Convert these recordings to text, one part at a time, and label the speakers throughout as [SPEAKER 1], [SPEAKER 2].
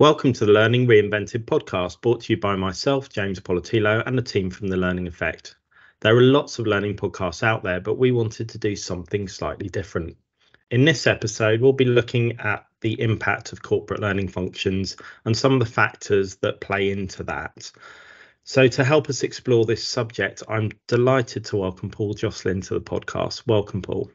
[SPEAKER 1] Welcome to the Learning Reinvented podcast, brought to you by myself, James Politillo, and the team from The Learning Effect. There are lots of learning podcasts out there, but we wanted to do something slightly different. In this episode, we'll be looking at the impact of corporate learning functions and some of the factors that play into that. So to help us explore this subject, I'm delighted to welcome Paul Joslin to the podcast. Welcome, Paul.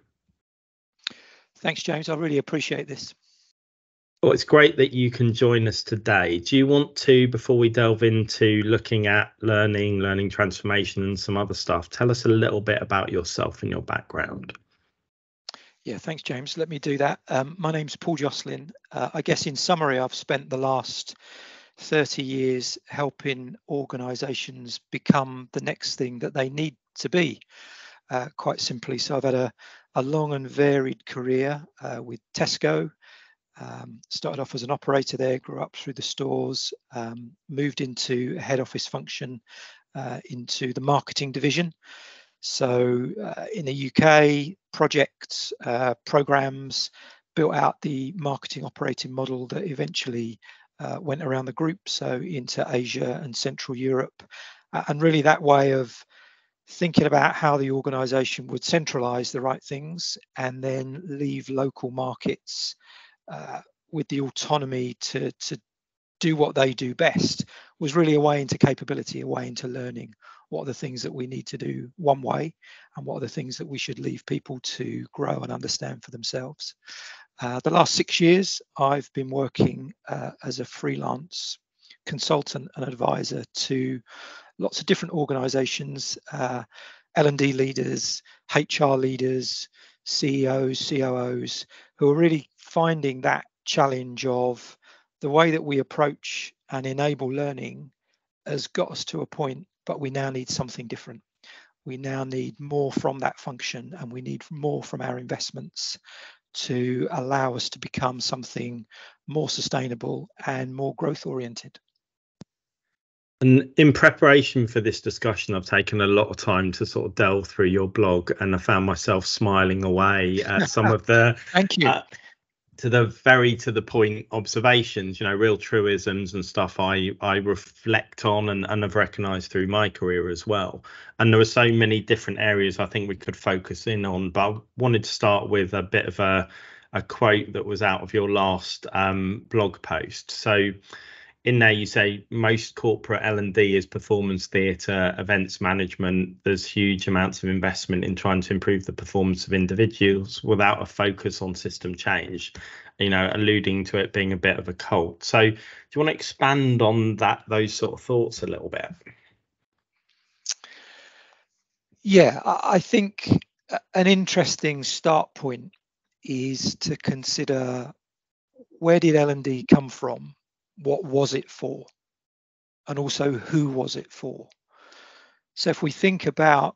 [SPEAKER 2] Thanks, James. I really appreciate this.
[SPEAKER 1] Well, it's great that you can join us today. Do you want to, before we delve into looking at learning transformation and some other stuff, tell us a little bit about yourself and your background?
[SPEAKER 2] Yeah, thanks, James. Let me do that. My name's Paul Joslin. I guess in summary, I've spent the last 30 years helping organisations become the next thing that they need to be, quite simply. So I've had a long and varied career with Tesco. Started off as an operator there, grew up through the stores, moved into a head office function into the marketing division. So in the UK, projects, programs, built out the marketing operating model that eventually went around the group, so into Asia and Central Europe. And really that way of thinking about how the organisation would centralise the right things and then leave local markets with the autonomy to do what they do best was really a way into capability, a way into learning what are the things that we need to do one way and what are the things that we should leave people to grow and understand for themselves. The last 6 years, I've been working as a freelance consultant and advisor to lots of different organizations, L&D leaders, HR leaders, CEOs, COOs, who are really finding that challenge of the way that we approach and enable learning has got us to a point, but we now need something different. We now need more from that function, and we need more from our investments to allow us to become something more sustainable and more growth oriented.
[SPEAKER 1] And in preparation for this discussion, I've taken a lot of time to sort of delve through your blog, and I found myself smiling away at some of the
[SPEAKER 2] Thank you.
[SPEAKER 1] To the point observations, real truisms and stuff I reflect on and have recognised through my career as well. And there are so many different areas I think we could focus in on, but I wanted to start with a bit of a quote that was out of your last blog post. So in there you say most corporate L&D is performance theatre, events management. There's huge amounts of investment in trying to improve the performance of individuals without a focus on system change, alluding to it being a bit of a cult. So do you want to expand on those sort of thoughts a little bit?
[SPEAKER 2] Yeah, I think an interesting start point is to consider, where did L&D come from? What was it for? And also, who was it for? So if we think about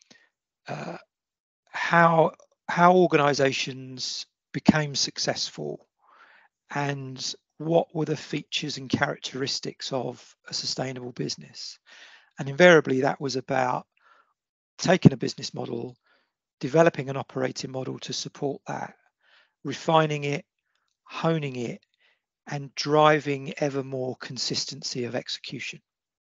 [SPEAKER 2] how organizations became successful and what were the features and characteristics of a sustainable business, and invariably that was about taking a business model, developing an operating model to support that, refining it, honing it, and driving ever more consistency of execution.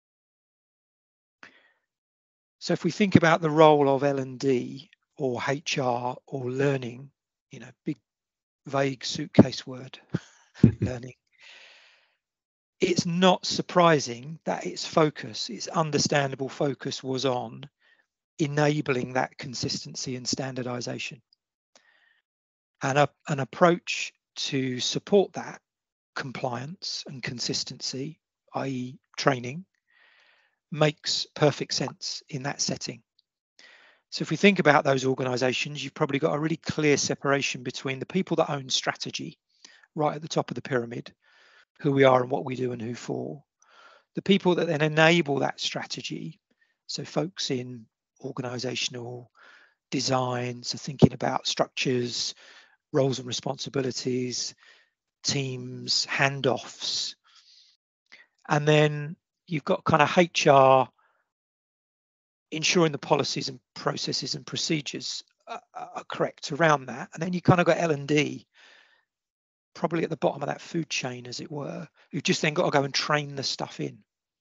[SPEAKER 2] So if we think about the role of L&D or HR or learning, big vague suitcase word, learning, it's not surprising that its understandable focus was on enabling that consistency and standardization. And an approach to support that compliance and consistency, i.e. training, makes perfect sense in that setting. So if we think about those organizations, you've probably got a really clear separation between the people that own strategy, right at the top of the pyramid, who we are and what we do and who for, the people that then enable that strategy, so folks in organizational design, so thinking about structures, roles and responsibilities, teams, handoffs. And then you've got kind of HR ensuring the policies and processes and procedures are correct around that. And then you kind of got L&D probably at the bottom of that food chain, as it were, who've just then got to go and train the stuff in.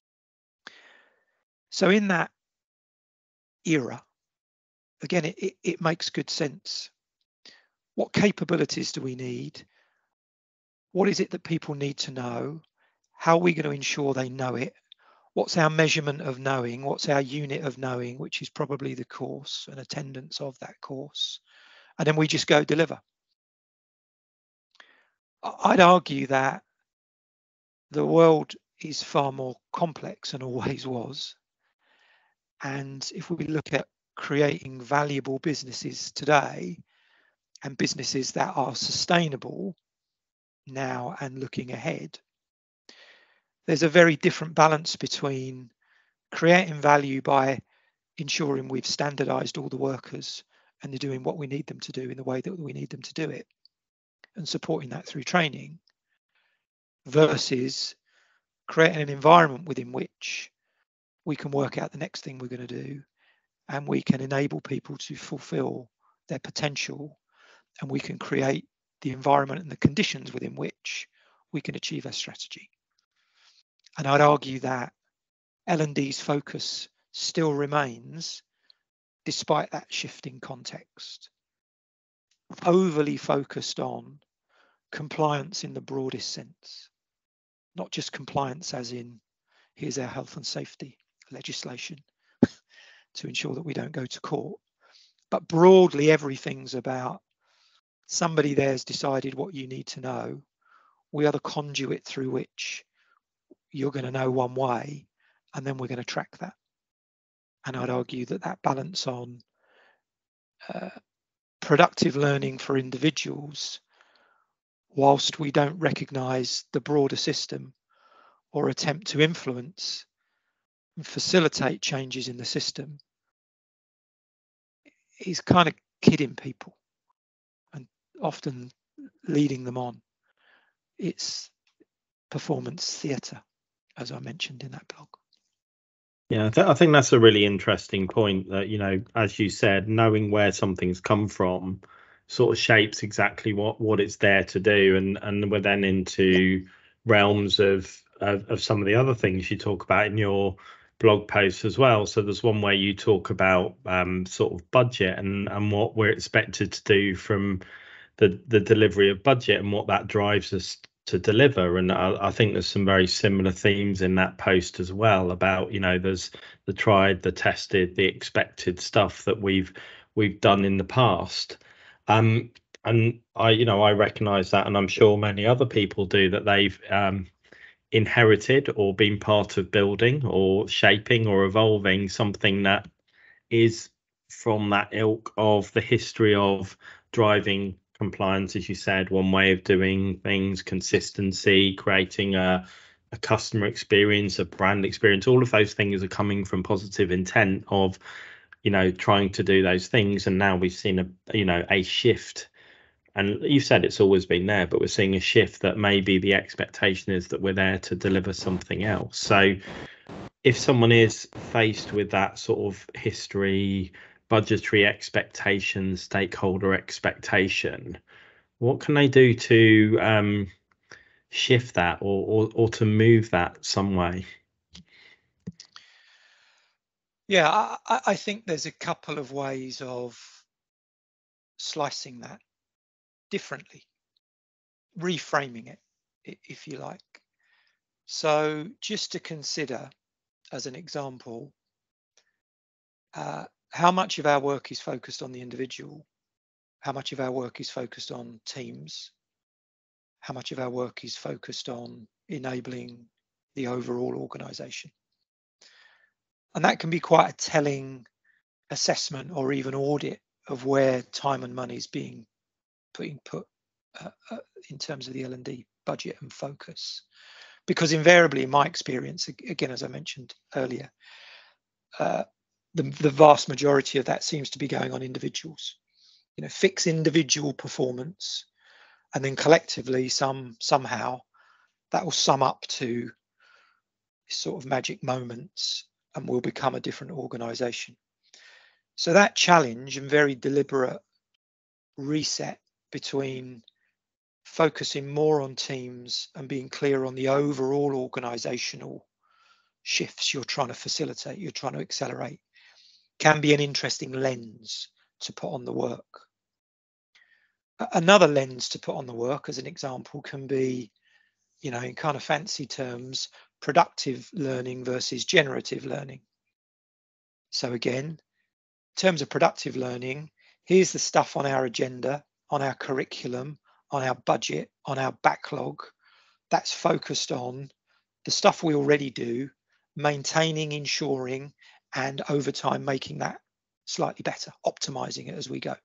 [SPEAKER 2] So in that era, again, it makes good sense. What capabilities do we need? What is it that people need to know? How are we going to ensure they know it? What's our measurement of knowing? What's our unit of knowing, which is probably the course and attendance of that course? And then we just go deliver. I'd argue that the world is far more complex and always was. And if we look at creating valuable businesses today and businesses that are sustainable now and looking ahead, there's a very different balance between creating value by ensuring we've standardized all the workers and they're doing what we need them to do in the way that we need them to do it, and supporting that through training, versus creating an environment within which we can work out the next thing we're going to do, and we can enable people to fulfill their potential, and we can create the environment and the conditions within which we can achieve our strategy. And I'd argue that L&D's focus still remains, despite that shifting context, overly focused on compliance in the broadest sense, not just compliance as in here's our health and safety legislation to ensure that we don't go to court, but broadly everything's about somebody there's decided what you need to know. We are the conduit through which you're going to know one way, and then we're going to track that. And I'd argue that that balance on productive learning for individuals, whilst we don't recognise the broader system or attempt to influence and facilitate changes in the system, is kind of kidding people and often leading them on. It's performance theatre, as I mentioned in that blog.
[SPEAKER 1] Yeah, I think that's a really interesting point, that, you know, as you said, knowing where something's come from sort of shapes exactly what it's there to do. And we're then into realms of some of the other things you talk about in your blog posts as well. So there's one where you talk about sort of budget and what we're expected to do from the delivery of budget and what that drives us to deliver. And I think there's some very similar themes in that post as well, about, you know, there's the tried, the tested, the expected stuff that we've done in the past. And I recognize that, and I'm sure many other people do, that they've inherited or been part of building or shaping or evolving something that is from that ilk of the history of driving compliance, as you said, one way of doing things, consistency, creating a customer experience, a brand experience. All of those things are coming from positive intent of, you know, trying to do those things. And now we've seen a shift. And you said it's always been there, but we're seeing a shift that maybe the expectation is that we're there to deliver something else. So if someone is faced with that sort of history, budgetary expectation, stakeholder expectation, what can they do to shift that or to move that some way?
[SPEAKER 2] Yeah, I think there's a couple of ways of slicing that differently, reframing it, if you like. So just to consider, as an example, how much of our work is focused on the individual, how much of our work is focused on teams, how much of our work is focused on enabling the overall organisation. And that can be quite a telling assessment or even audit of where time and money is being put in terms of the L&D budget and focus. Because invariably, in my experience, again, as I mentioned earlier, the vast majority of that seems to be going on individuals. You know, fix individual performance, and then collectively, somehow, that will sum up to sort of magic moments, and we'll become a different organisation. So that challenge and very deliberate reset between focusing more on teams and being clear on the overall organizational shifts you're trying to facilitate, you're trying to accelerate, can be an interesting lens to put on the work. Another lens to put on the work, as an example, can be, in kind of fancy terms, productive learning versus generative learning. So again, in terms of productive learning, here's the stuff on our agenda, on our curriculum, on our budget, on our backlog, that's focused on the stuff we already do, maintaining, ensuring, and over time making that slightly better, optimizing it as we go.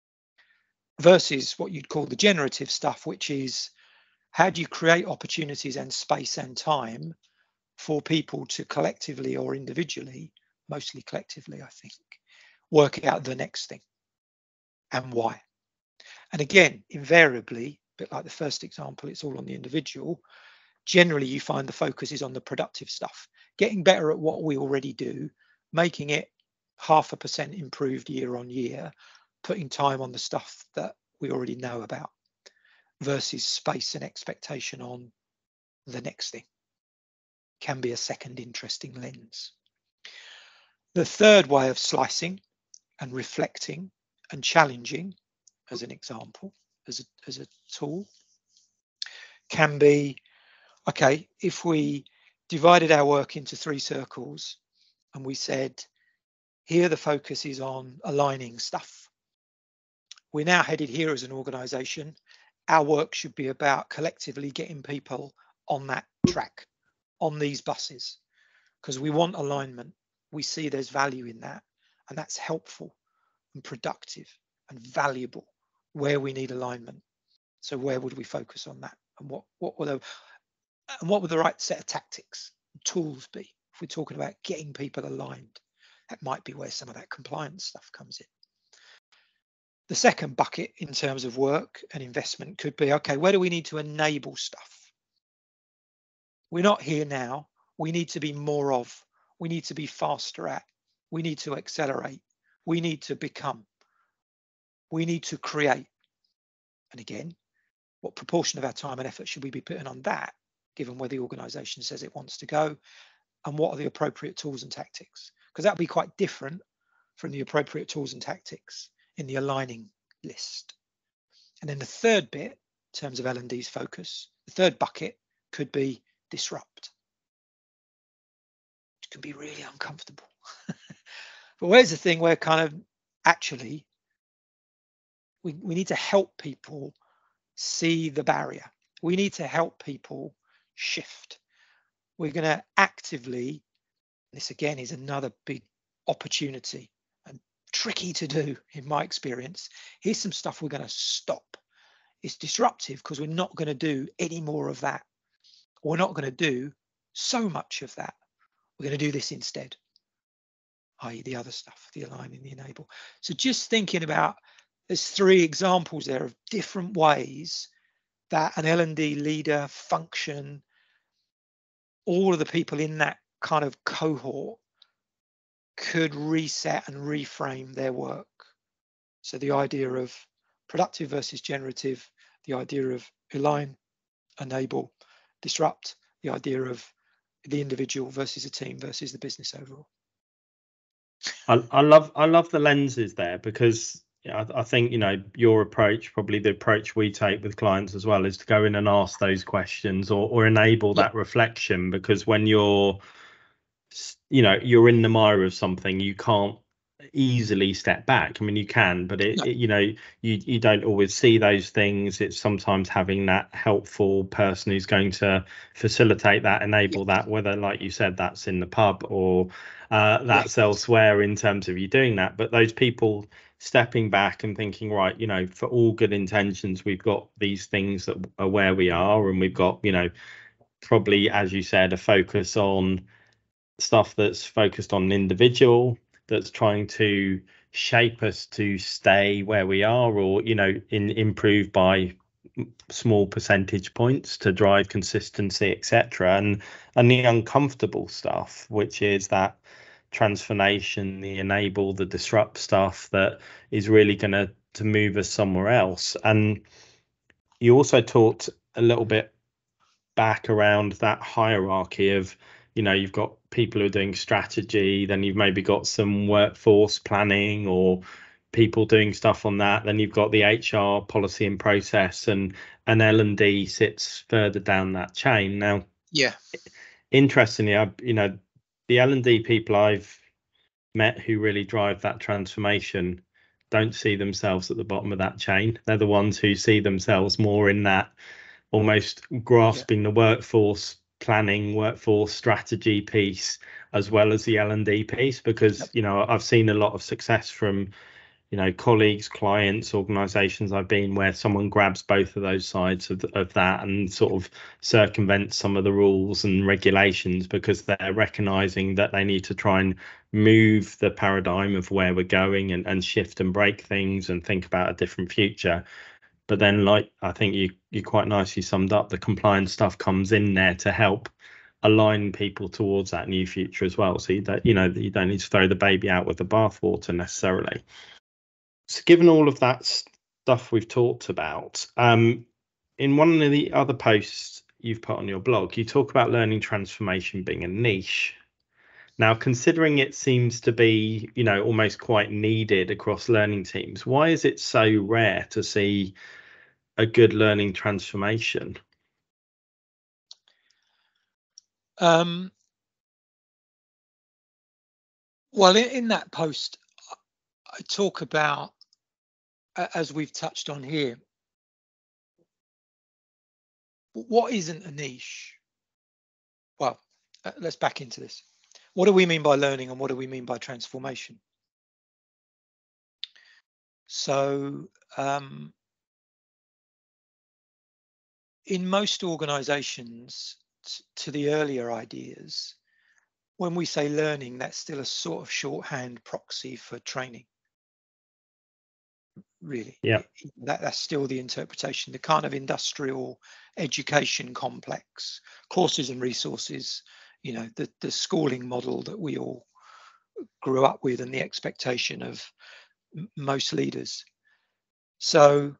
[SPEAKER 2] Versus what you'd call the generative stuff, which is how do you create opportunities and space and time for people to collectively or individually, mostly collectively, I think, work out the next thing and why. And again, invariably, a bit like the first example, it's all on the individual. Generally, you find the focus is on the productive stuff, getting better at what we already do, making it 0.5% improved year on year, putting time on the stuff that we already know about, versus space and expectation on the next thing. Can be a second interesting lens. The third way of slicing and reflecting and challenging, as an example, as a tool, can be, okay, if we divided our work into 3 circles and we said, here the focus is on aligning stuff. We're now headed here as an organization. Our work should be about collectively getting people on that track, on these buses, because we want alignment. We see there's value in that, and that's helpful and productive and valuable where we need alignment. So where would we focus on that? And what would the right set of tactics and tools be? If we're talking about getting people aligned, that might be where some of that compliance stuff comes in. The second bucket in terms of work and investment could be, okay, where do we need to enable stuff? We're not here now. We need to be more of. We need to be faster at. We need to accelerate. We need to become. We need to create. And again, what proportion of our time and effort should we be putting on that, given where the organization says it wants to go, and what are the appropriate tools and tactics? Because that would be quite different from the appropriate tools and tactics in the aligning list. And then the third bit, in terms of L&D's focus, the third bucket could be disrupt. It can be really uncomfortable. But where's the thing where kind of actually we need to help people see the barrier. We need to help people shift. We're going to actively, this again is another big opportunity and tricky to do in my experience. Here's some stuff we're going to stop. It's disruptive because we're not going to do any more of that. We're not going to do so much of that. We're going to do this instead, i.e. the other stuff, the align and the enable. So just thinking about, there's 3 examples there of different ways that an L&D leader, function, all of the people in that kind of cohort could reset and reframe their work. So the idea of productive versus generative, the idea of align, enable, disrupt, the idea of the individual versus a team versus the business overall.
[SPEAKER 1] I love the lenses there, because I think, your approach, probably the approach we take with clients as well, is to go in and ask those questions or enable that reflection, because when you're in the mire of something, you can't easily step back. I mean, you can, but you don't always see those things. It's sometimes having that helpful person who's going to facilitate that, enable that, whether, like you said, that's in the pub or that's elsewhere in terms of you doing that. But those people stepping back and thinking, right, for all good intentions, we've got these things that are where we are, and we've got, probably, as you said, a focus on stuff that's focused on an individual, that's trying to shape us to stay where we are, or improve by small percentage points to drive consistency, etc. And the uncomfortable stuff, which is that transformation, the enable, the disrupt stuff that is really going to move us somewhere else. And You also talked a little bit back around that hierarchy of, you've got people who are doing strategy, then you've maybe got some workforce planning or people doing stuff on that, then you've got the HR policy and process, and L&D sits further down that chain. Now,
[SPEAKER 2] yeah,
[SPEAKER 1] interestingly, the L&D people I've met who really drive that transformation don't see themselves at the bottom of that chain. They're the ones who see themselves more in that almost grasping the workforce planning, workforce strategy piece, as well as the L&D piece, because I've seen a lot of success from colleagues, clients, organizations I've been where someone grabs both of those sides of that and sort of circumvents some of the rules and regulations, because they're recognizing that they need to try and move the paradigm of where we're going and shift and break things and think about a different future. But then, like I think you quite nicely summed up, the compliance stuff comes in there to help align people towards that new future as well. So you don't need to throw the baby out with the bathwater necessarily. So given all of that stuff we've talked about, in one of the other posts you've put on your blog, you talk about learning transformation being a niche. Now, considering it seems to be, almost quite needed across learning teams, why is it so rare to see a good learning transformation?
[SPEAKER 2] Well, in that post, I talk about, as we've touched on here, what isn't a niche? Well, let's back into this. What do we mean by learning and what do we mean by transformation? So in most organizations, to the earlier ideas, when we say learning, that's still a sort of shorthand proxy for training. Really, that's still the interpretation, the kind of industrial education complex, courses and resources, the schooling model that we all grew up with and the expectation of most leaders. So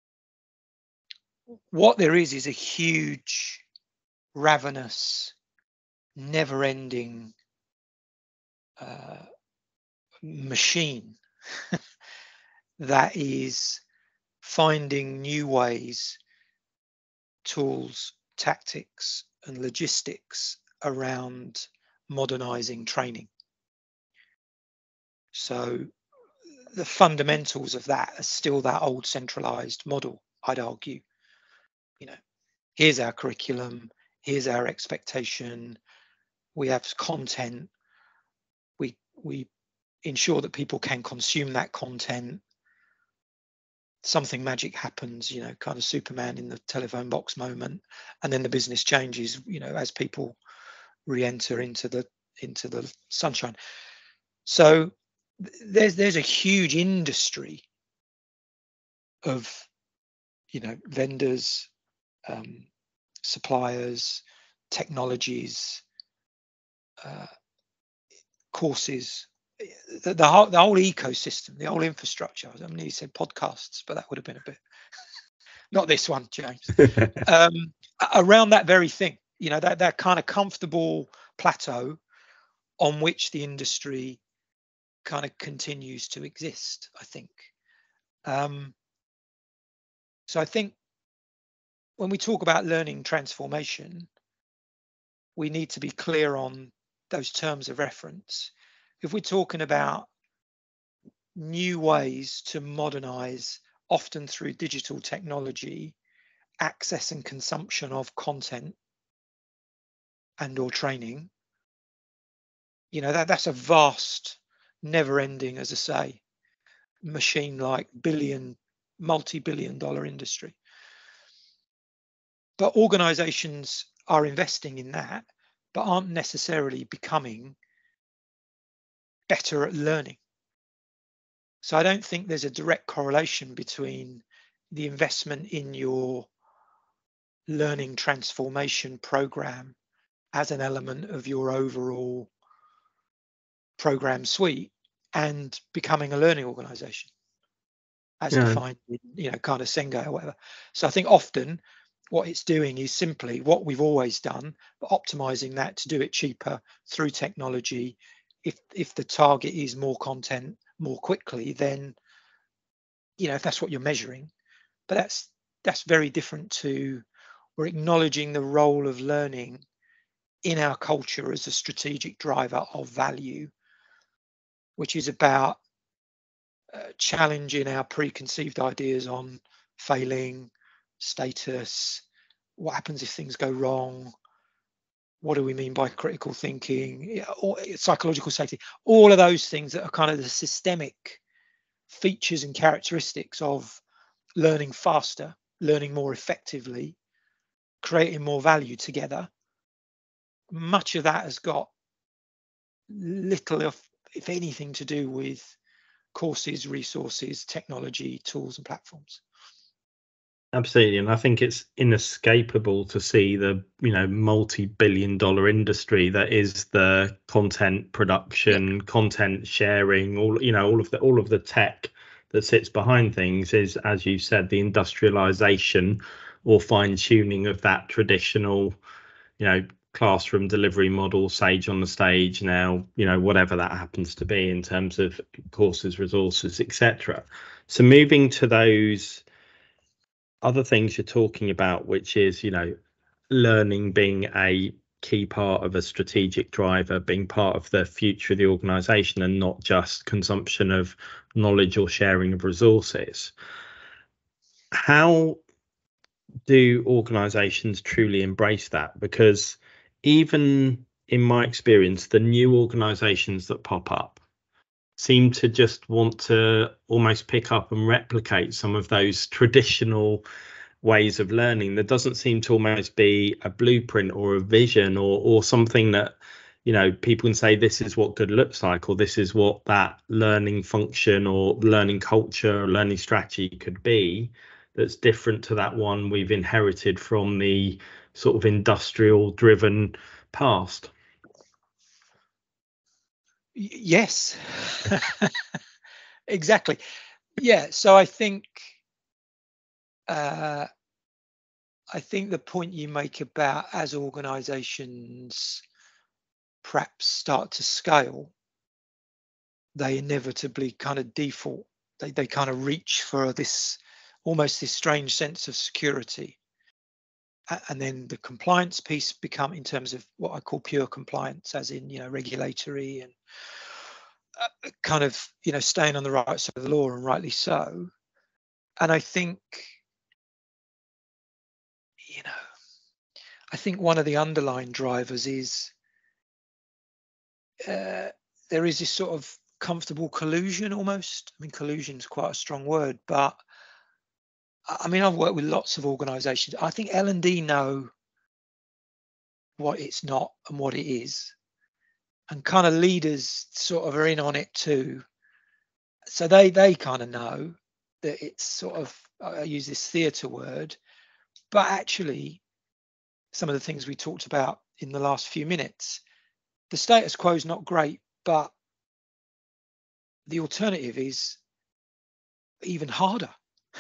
[SPEAKER 2] what there is a huge, ravenous, never-ending machine that is finding new ways, tools, tactics, and logistics around modernizing training. So the fundamentals of that are still that old centralized model, I'd argue. Here's our curriculum, here's our expectation, we have content, we ensure that people can consume that content. Something magic happens, kind of Superman in the telephone box moment, and then the business changes, as people re-enter into the sunshine. So there's a huge industry of vendors, suppliers, technologies, courses, the whole ecosystem, the whole infrastructure. I mean, you said podcasts, but that would have been a bit not this one, James. Around that very thing, that kind of comfortable plateau on which the industry kind of continues to exist, I think. So I think when we talk about learning transformation, we need to be clear on those terms of reference. If we're talking about new ways to modernize, often through digital technology, access and consumption of content and or training, that's a vast, never-ending, as I say, machine-like multi-billion-dollar industry. But organizations are investing in that, but aren't necessarily becoming better at learning. So I don't think there's a direct correlation between the investment in your learning transformation program as an element of your overall program suite and becoming a learning organization. as defined in, kind of Senge or whatever. So I think often what it's doing is simply what we've always done, but optimizing that to do it cheaper through technology. If the target is more content more quickly, then if that's what you're measuring. But that's very different to, we're acknowledging the role of learning in our culture as a strategic driver of value, which is about challenging our preconceived ideas on failing, status, what happens if things go wrong, what do we mean by critical thinking, or psychological safety, all of those things that are kind of the systemic features and characteristics of learning faster, learning more effectively, creating more value together. Much of that has got little, if anything, to do with courses, resources, technology, tools and platforms.
[SPEAKER 1] Absolutely. And I think it's inescapable to see the, multi-billion-dollar industry that is the content production, content sharing, all of the tech that sits behind things is, as you said, the industrialization or fine-tuning of that traditional, classroom delivery model, Sage on the stage now, whatever that happens to be in terms of courses, resources, etc. So moving to those other things you're talking about, which is, learning being a key part of a strategic driver, being part of the future of the organization and not just consumption of knowledge or sharing of resources. How do organizations truly embrace that? Because even in my experience, the new organizations that pop up seem to just want to almost pick up and replicate some of those traditional ways of learning. There doesn't seem to almost be a blueprint or a vision or something that, people can say this is what good looks like, or this is what that learning function or learning culture or learning strategy could be, that's different to that one we've inherited from the sort of industrial driven past.
[SPEAKER 2] Yes, exactly. Yeah. So I think the point you make about as organizations perhaps start to scale, they inevitably kind of default, they kind of reach for this almost this strange sense of security. And then the compliance piece become, in terms of what I call pure compliance, as in, regulatory and kind of, staying on the right side of the law, and rightly so. And I think, one of the underlying drivers is there is this sort of comfortable collusion almost. I mean, collusion is quite a strong word, but I've worked with lots of organizations. I think L&D know what it's not and what it is, and kind of leaders sort of are in on it too. So they kind of know that it's sort of, I use this theatre word, but actually some of the things we talked about in the last few minutes, the status quo is not great, but the alternative is even harder.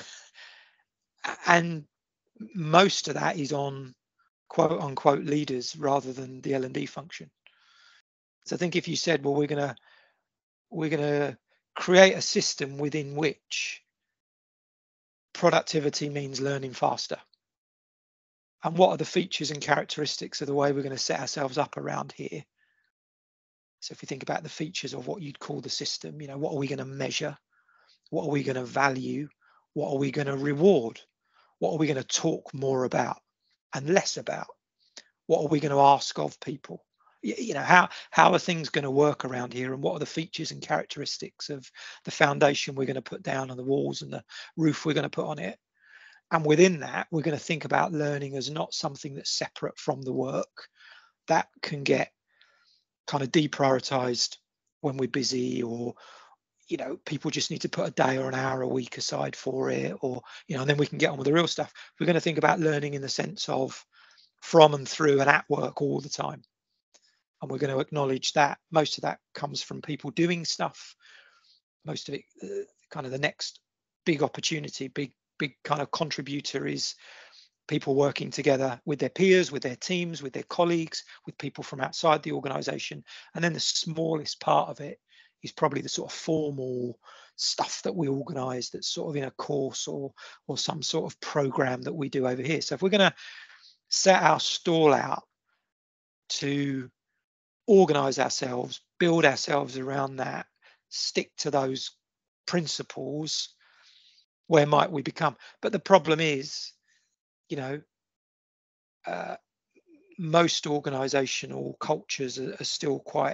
[SPEAKER 2] And most of that is on quote unquote leaders rather than the L&D function. So I think if you said, well, we're gonna create a system within which productivity means learning faster, and what are the features and characteristics of the way we're going to set ourselves up around here? So if you think about the features of what you'd call the system, what are we going to measure? What are we going to value? What are we going to reward? What are we going to talk more about and less about? What are we going to ask of people? How are things going to work around here, and what are the features and characteristics of the foundation we're going to put down on the walls and the roof we're going to put on it? And within that, we're going to think about learning as not something that's separate from the work that can get kind of deprioritized when we're busy, or people just need to put a day or an hour a week aside for it, or and then we can get on with the real stuff. We're going to think about learning in the sense of from and through and at work all the time, and we're going to acknowledge that most of that comes from people doing stuff. Most of it, kind of the next big opportunity, big kind of contributor is people working together with their peers, with their teams, with their colleagues, with people from outside the organization. And then the smallest part of it is probably the sort of formal stuff that we organize, that's sort of in a course or some sort of program that we do over here. So if we're going to set our stall out to organize ourselves, build ourselves around that, stick to those principles, where might we become? But the problem is, most organizational cultures are still quite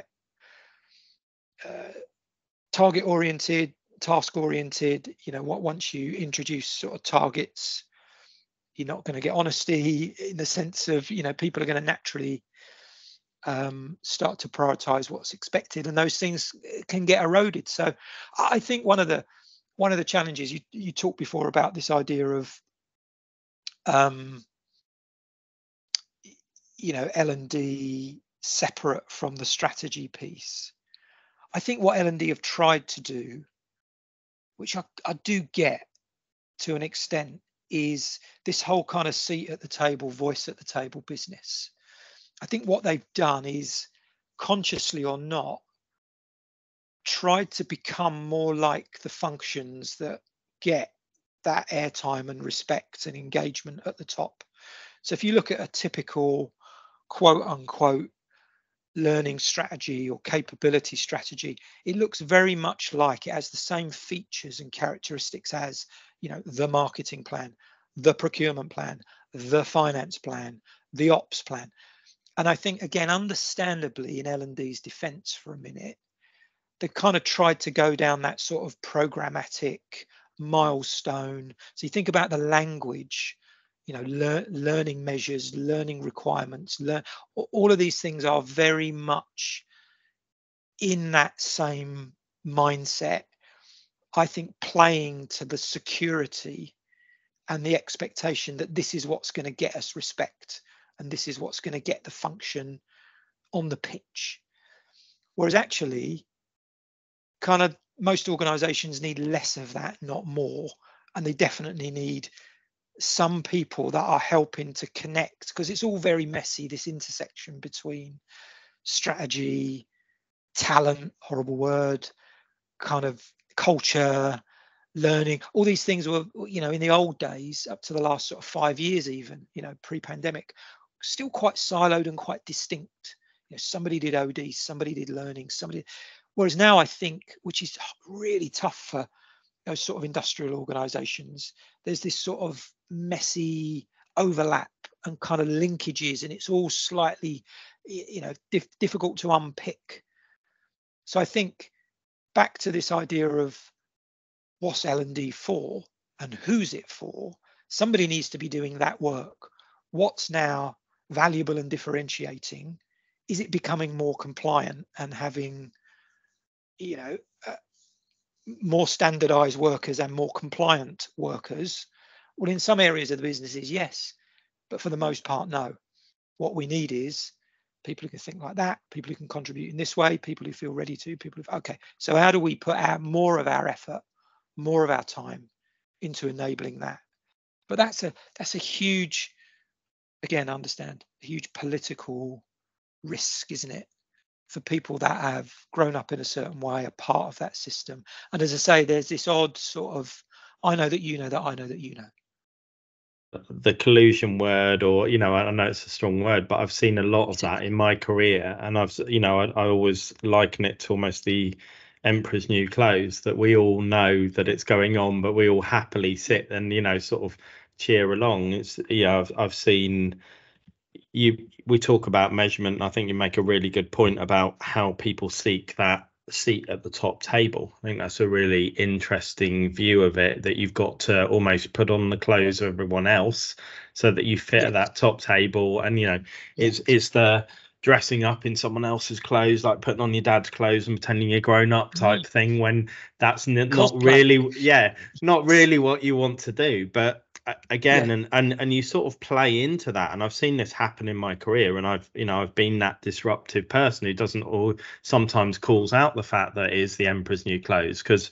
[SPEAKER 2] target oriented, task oriented. Once you introduce sort of targets, you're not going to get honesty, in the sense of, people are going to naturally start to prioritize what's expected, and those things can get eroded. So I think one of the challenges, you talked before about this idea of L&D separate from the strategy piece. I think what L&D have tried to do, which I do get to an extent, is this whole kind of seat at the table, voice at the table business. I think what they've done is, consciously or not, tried to become more like the functions that get that airtime and respect and engagement at the top. So if you look at a typical quote unquote learning strategy or capability strategy, it looks very much like, it has the same features and characteristics as, the marketing plan, the procurement plan, the finance plan, the ops plan. And I think, again, understandably, in L&D's defense for a minute, they kind of tried to go down that sort of programmatic milestone. So you think about the language, learning measures, learning requirements, all of these things are very much in that same mindset. I think playing to the security and the expectation that this is what's going to get us respect, and this is what's going to get the function on the pitch. Whereas actually, kind of most organizations need less of that, not more. And they definitely need some people that are helping to connect, because it's all very messy, this intersection between strategy, talent, horrible word, kind of culture, learning. All these things were, in the old days, up to the last sort of 5 years even, pre-pandemic, still quite siloed and quite distinct. Somebody did OD, somebody did learning, whereas now I think, which is really tough for those sort of industrial organizations, there's this sort of messy overlap and kind of linkages, and it's all slightly, difficult to unpick. So I think back to this idea of what's L&D for and who's it for, somebody needs to be doing that work. What's now valuable and differentiating? Is it becoming more compliant and having, more standardized workers and more compliant workers? Well, in some areas of the businesses, yes, but for the most part, no. What we need is people who can think like that, people who can contribute in this way, people who feel ready to, okay, so how do we put out more of our effort, more of our time into enabling that? But that's a huge, again, understand, a huge political risk, isn't it? For people that have grown up in a certain way, a part of that system. And as I say, there's this odd sort of, I know that you know that I know that you know.
[SPEAKER 1] The collusion word, or, I know it's a strong word, but I've seen a lot of that in my career. And I always liken it to almost the emperor's new clothes, that we all know that it's going on, but we all happily sit and, sort of cheer along. It's, I've seen we talk about measurement, and I think you make a really good point about how people seek that seat at the top table. I think that's a really interesting view of it, that you've got to almost put on the clothes of everyone else so that you fit at that top table. And it's the dressing up in someone else's clothes, like putting on your dad's clothes and pretending you're grown up type thing, when that's not really what you want to do. But again, and you sort of play into that, and I've seen this happen in my career, and I've been that disruptive person who doesn't, or sometimes calls out the fact that it is the emperor's new clothes, because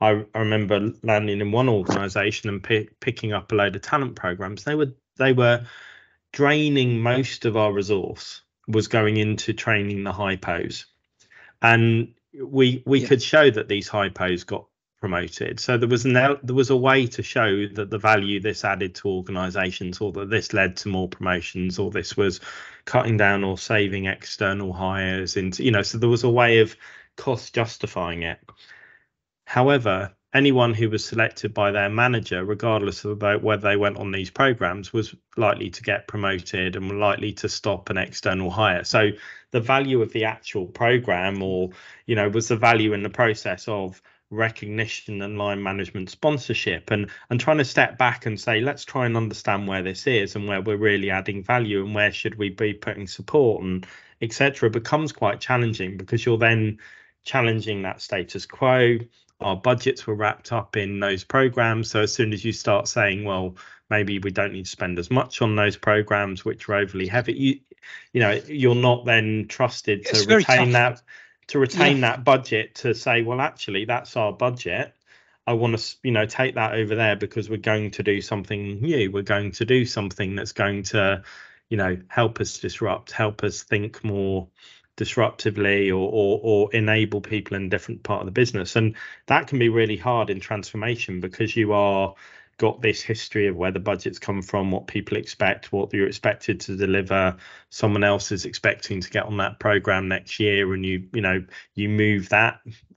[SPEAKER 1] I remember landing in one organisation and picking up a load of talent programs. They were draining most of our resource was going into training the hypos, and we could show that these hypos got promoted. So there was a way to show that the value this added to organisations, or that this led to more promotions, or this was cutting down or saving external hires into, so there was a way of cost justifying it. However, anyone who was selected by their manager, regardless of about whether they went on these programs, was likely to get promoted and were likely to stop an external hire. So the value of the actual program, or was the value in the process of recognition and line management sponsorship, and trying to step back and say, let's try and understand where this is and where we're really adding value and where should we be putting support and etc. becomes quite challenging, because you're then challenging that status quo. Our budgets were wrapped up in those programs, so as soon as you start saying, well, maybe we don't need to spend as much on those programs which are overly heavy, you're not then trusted to retain that budget, to say, well, actually that's our budget, I want to take that over there because we're going to do something new, we're going to do something that's going to help us disrupt, help us think more disruptively, or enable people in a different part of the business. And that can be really hard in transformation, because you are got this history of where the budgets come from, what people expect, what you're expected to deliver. Someone else is expecting to get on that program next year, and you move that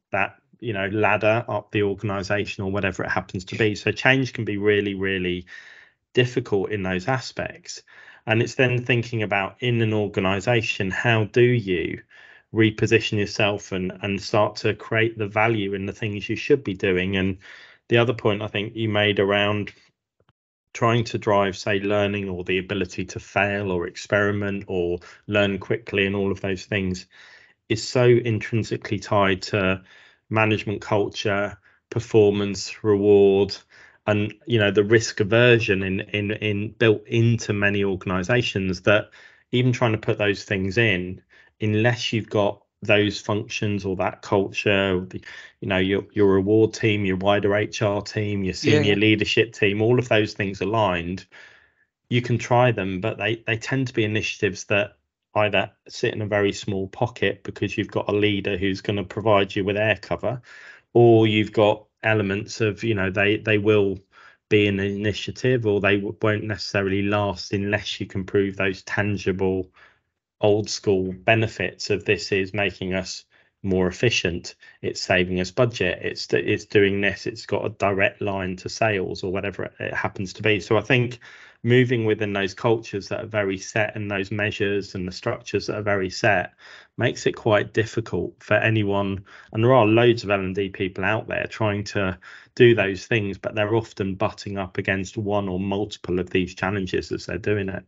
[SPEAKER 1] ladder up the organization, or whatever it happens to be. So change can be really, really difficult in those aspects. And it's then thinking about, in an organization, how do you reposition yourself and start to create the value in the things you should be doing. And the other point I think you made around trying to drive, say, learning, or the ability to fail or experiment or learn quickly, and all of those things, is so intrinsically tied to management culture, performance, reward, and the risk aversion in built into many organizations, that even trying to put those things in, unless you've got those functions or that culture, your reward team, your wider HR team, your senior leadership team, all of those things aligned, you can try them, but they tend to be initiatives that either sit in a very small pocket because you've got a leader who's going to provide you with air cover, or you've got elements of they will be an initiative, or they won't necessarily last unless you can prove those tangible old school benefits of, this is making us more efficient, it's saving us budget, it's doing this, it's got a direct line to sales, or whatever it happens to be. So I think moving within those cultures that are very set, and those measures and the structures that are very set, makes it quite difficult for anyone. And there are loads of L&D people out there trying to do those things, but they're often butting up against one or multiple of these challenges as they're doing it.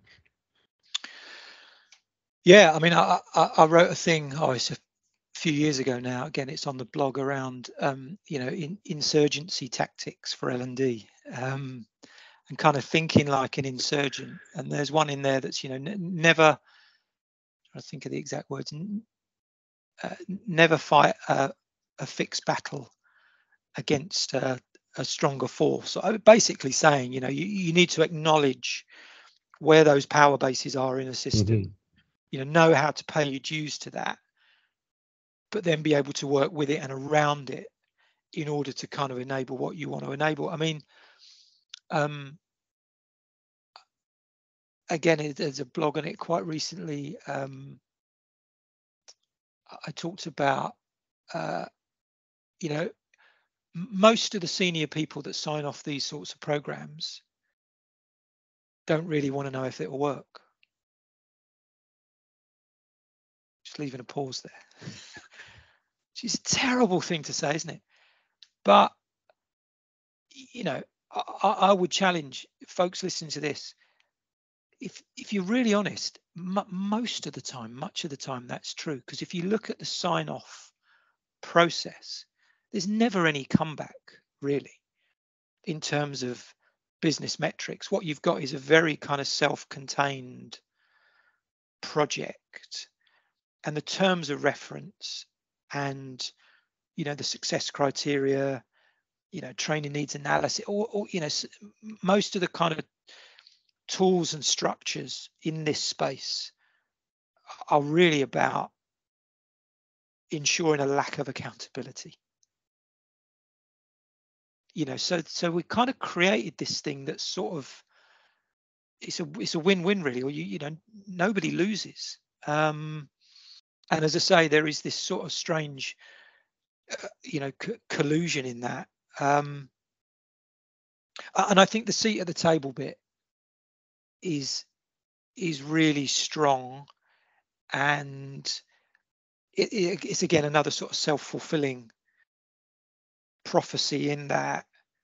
[SPEAKER 2] Yeah, I mean, I wrote a thing, it's a few years ago now, again it's on the blog, around insurgency tactics for L&D, and kind of thinking like an insurgent. And there's one in there that's never, I think of the exact words, never fight a fixed battle against a stronger force. So basically saying you need to acknowledge where those power bases are in a system, know how to pay your dues to that, but then be able to work with it and around it in order to kind of enable what you want to enable. I mean, again, there's a blog on it quite recently. I talked about, most of the senior people that sign off these sorts of programs don't really want to know if it'll work. Just leaving a pause there. Which is a terrible thing to say, isn't it? But, I would challenge folks listening to this. If you're really honest, much of the time that's true. Because if you look at the sign-off process, there's never any comeback, really, in terms of business metrics. What you've got is a very kind of self-contained project, and the terms of reference, and the success criteria, training needs analysis, or most of the kind of tools and structures in this space are really about ensuring a lack of accountability. So we kind of created this thing that's sort of, it's a win-win really, or nobody loses. And as I say, there is this sort of strange collusion in that. And I think the seat at the table bit is really strong, and it's again another sort of self-fulfilling prophecy in that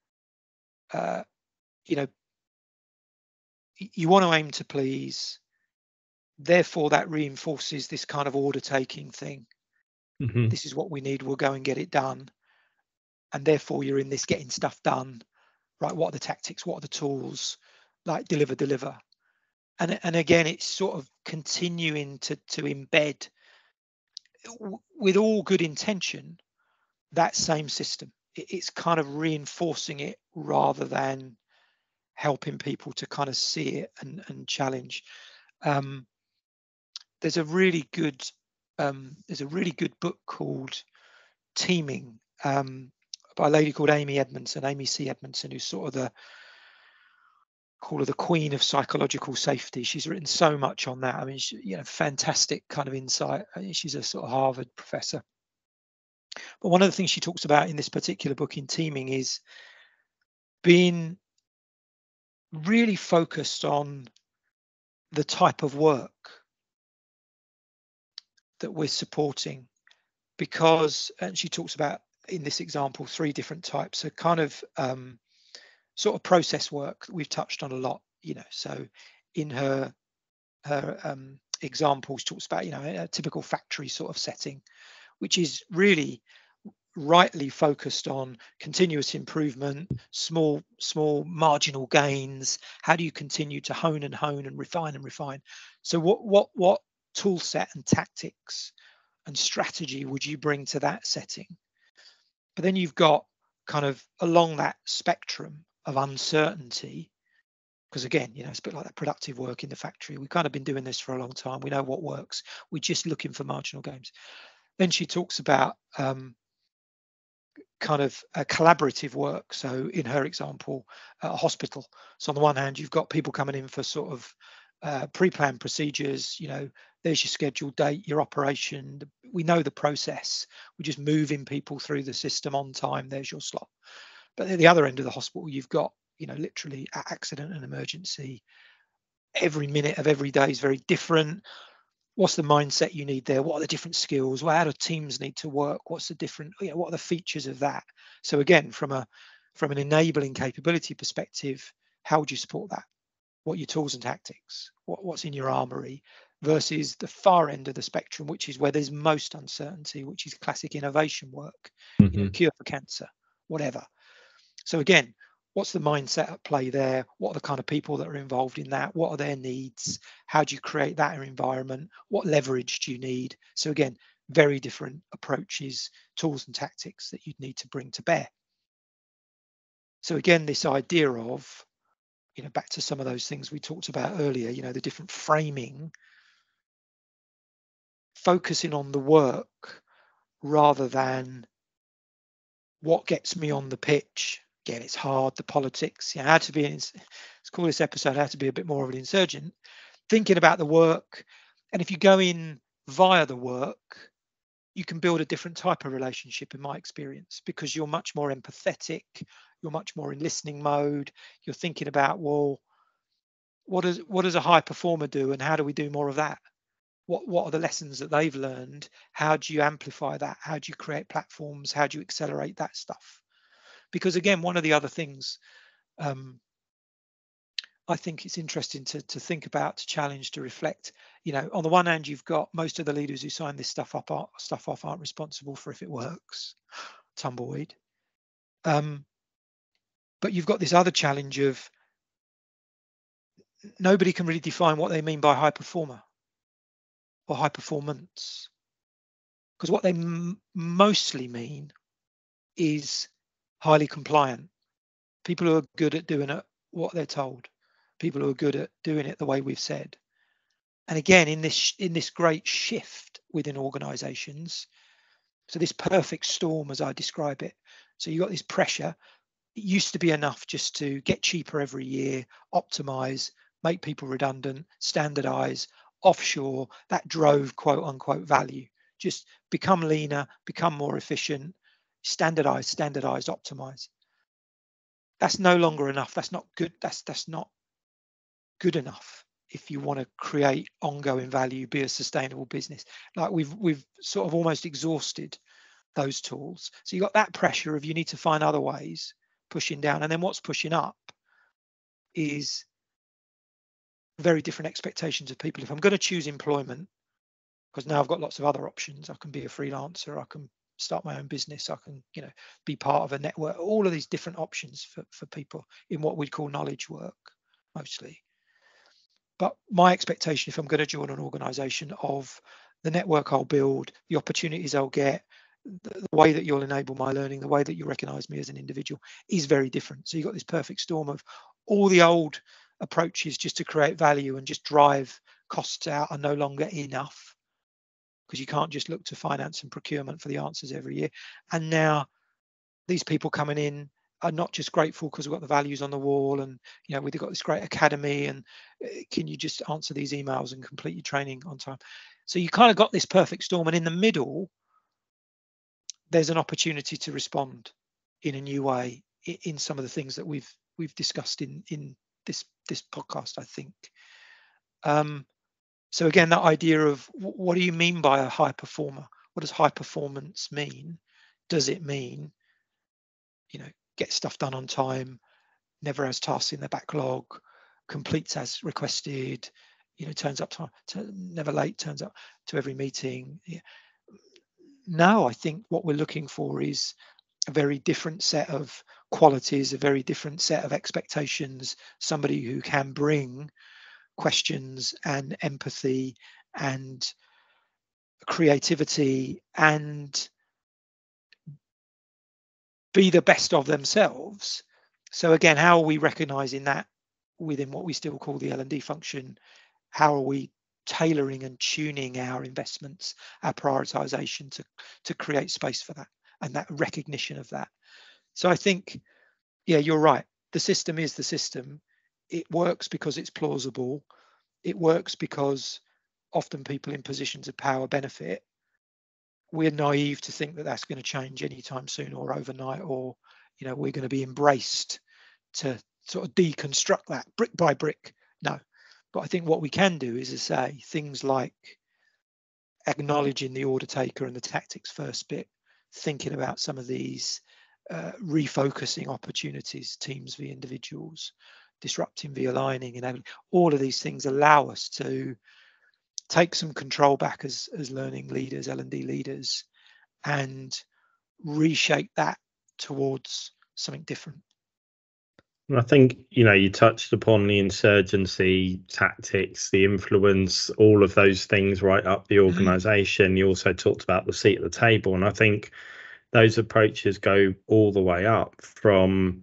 [SPEAKER 2] you want to aim to please, therefore that reinforces this kind of order taking thing.
[SPEAKER 1] Mm-hmm.
[SPEAKER 2] This is what we need, we'll go and get it done, and therefore you're in this getting stuff done, right? What are the tactics, what are the tools, like deliver, and again it's sort of continuing to embed, with all good intention, that same system. It's kind of reinforcing it rather than helping people to kind of see it and challenge. There's a really good book called Teaming, by a lady called Amy C. Edmondson, who's sort of call her the queen of psychological safety. She's written so much on that. I mean, fantastic kind of insight. She's a sort of Harvard professor. But one of the things she talks about in this particular book in Teaming is being really focused on the type of work that we're supporting, because, and she talks about in this example 3 different types, a kind of sort of process work that we've touched on a lot. So in her examples talks about a typical factory sort of setting, which is really rightly focused on continuous improvement, small marginal gains. How do you continue to hone and refine? So what tool set and tactics and strategy would you bring to that setting? But then you've got kind of along that spectrum of uncertainty, because again, it's a bit like that productive work in the factory. We've kind of been doing this for a long time. We know what works. We're just looking for marginal gains. Then she talks about kind of collaborative work. So in her example, a hospital. So on the one hand, you've got people coming in for sort of pre-planned procedures. There's your scheduled date, your operation. We know the process. We're just moving people through the system on time. There's your slot. But at the other end of the hospital, you've got, literally accident and emergency. Every minute of every day is very different. What's the mindset you need there? What are the different skills? How do teams need to work? What's the different, what are the features of that? So again, from an enabling capability perspective, how would you support that? What are your tools and tactics? What's in your armory? Versus the far end of the spectrum, which is where there's most uncertainty, which is classic innovation work,
[SPEAKER 1] Mm-hmm.
[SPEAKER 2] Cure for cancer, whatever. So again, what's the mindset at play there? What are the kind of people that are involved in that? What are their needs? How do you create that environment? What leverage do you need? So again, very different approaches, tools and tactics that you'd need to bring to bear. So again, this idea of, back to some of those things we talked about earlier, the different framing, focusing on the work rather than what gets me on the pitch. Again, it's hard, the politics, how to be, let's call this episode how to be a bit more of an insurgent, thinking about the work. And if you go in via the work, you can build a different type of relationship in my experience, because you're much more empathetic, you're much more in listening mode, you're thinking about, well, what does a high performer do, and how do we do more of that? What are the lessons that they've learned? How do you amplify that? How do you create platforms? How do you accelerate that stuff? Because again, one of the other things I think it's interesting to think about, to challenge, to reflect. On the one hand, you've got most of the leaders who sign this stuff off aren't responsible for if it works. Tumbleweed. But you've got this other challenge of nobody can really define what they mean by high performer or high performance, because what they mostly mean is highly compliant, people who are good at doing it what they're told, people who are good at doing it the way we've said. And again, in this great shift within organizations, so this perfect storm as I describe it, so you've got this pressure. It used to be enough just to get cheaper every year, optimize, make people redundant, standardize, offshore. That drove quote unquote value. Just become leaner, become more efficient, standardize, optimize. That's no longer enough. That's not good. That's not good enough if you want to create ongoing value, be a sustainable business. Like we've sort of almost exhausted those tools. So you got that pressure of you need to find other ways pushing down, and then what's pushing up is very different expectations of people. If I'm going to choose employment, because now I've got lots of other options, I can be a freelancer, I can start my own business, I can be part of a network, all of these different options for people in what we'd call knowledge work mostly. But my expectation, if I'm going to join an organization, of the network I'll build, the opportunities I'll get, the way that you'll enable my learning, the way that you recognize me as an individual is very different. So you've got this perfect storm of all the old approaches just to create value and just drive costs out are no longer enough, because you can't just look to finance and procurement for the answers every year. And now these people coming in are not just grateful because we've got the values on the wall and we've got this great academy and can you just answer these emails and complete your training on time. So you kind of got this perfect storm, and in the middle there's an opportunity to respond in a new way in some of the things that we've discussed in this podcast, I think. So again, that idea of what do you mean by a high performer? What does high performance mean? Does it mean get stuff done on time, never has tasks in the backlog, completes as requested, turns up never late, turns up to every meeting? No, I think what we're looking for is a very different set of qualities, a very different set of expectations, somebody who can bring questions and empathy and creativity and be the best of themselves. So again, how are we recognizing that within what we still call the L&D function? How are we tailoring and tuning our investments, our prioritization to create space for that and that recognition of that? So I think, yeah, you're right. The system is the system. It works because it's plausible. It works because often people in positions of power benefit. We're naive to think that that's going to change anytime soon or overnight, or we're going to be embraced to sort of deconstruct that brick by brick. No, but I think what we can do is to say things like acknowledging the order taker and the tactics first bit, thinking about some of these refocusing opportunities, teams via individuals, disrupting via aligning, and all of these things allow us to take some control back as learning leaders, L&D leaders, and reshape that towards something different.
[SPEAKER 1] I think, you touched upon the insurgency tactics, the influence, all of those things right up the organization. You also talked about the seat at the table. And I think those approaches go all the way up from,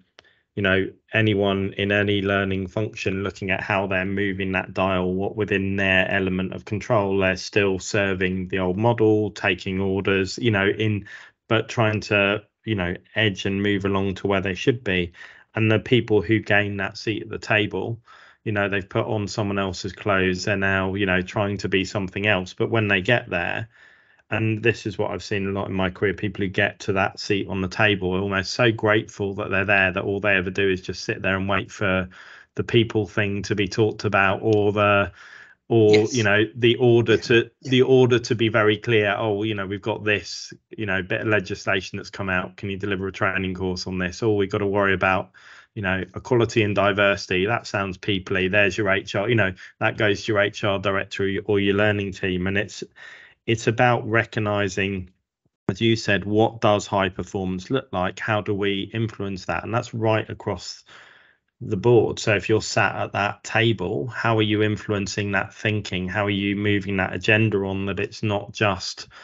[SPEAKER 1] anyone in any learning function looking at how they're moving that dial, what within their element of control, they're still serving the old model, taking orders, but trying to, edge and move along to where they should be. And the people who gain that seat at the table, they've put on someone else's clothes. They're now, trying to be something else. But when they get there, and this is what I've seen a lot in my career, people who get to that seat on the table are almost so grateful that they're there that all they ever do is just sit there and wait for the people thing to be talked about, or yes, the order the order to be very clear. Oh, we've got this, bit of legislation that's come out. Can you deliver a training course on this? Or we've got to worry about, equality and diversity. That sounds peoply. There's your HR. That goes to your HR director or your learning team, and it's about recognizing, as you said, what does high performance look like? How do we influence that? And that's right across the board. So if you're sat at that table, how are you influencing that thinking? How are you moving that agenda on, that it's not just